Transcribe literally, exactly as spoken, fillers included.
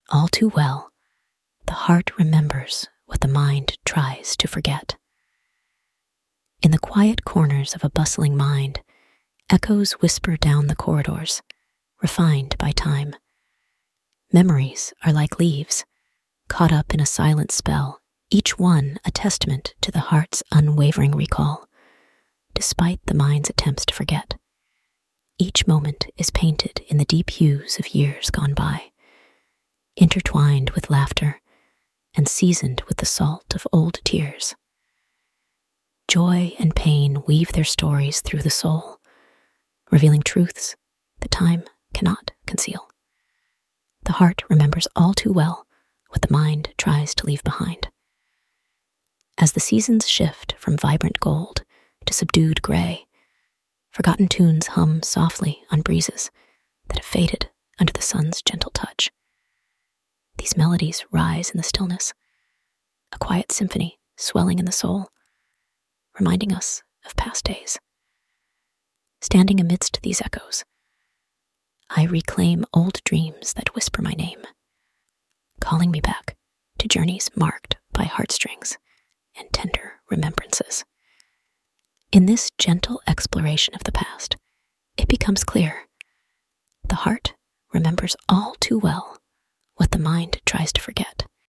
all too well, the heart remembers what the mind tries to forget. In the quiet corners of a bustling mind, echoes whisper down the corridors, refined by time. Memories are like leaves, caught up in a silent spell, each one a testament to the heart's unwavering recall, despite the mind's attempts to forget. Each moment is painted in the deep hues of years gone by, intertwined with laughter and seasoned with the salt of old tears. Joy and pain weave their stories through the soul, revealing truths that time cannot conceal. The heart remembers all too well what the mind tries to leave behind. As the seasons shift from vibrant gold to subdued gray, forgotten tunes hum softly on breezes that have faded under the sun's gentle touch. These melodies rise in the stillness, a quiet symphony swelling in the soul, reminding us of past days. Standing amidst these echoes, I reclaim old dreams that whisper my name, calling me back to journeys marked by heartstrings and tender remembrances. In this gentle exploration of the past, it becomes clear the heart remembers all too well what the mind tries to forget.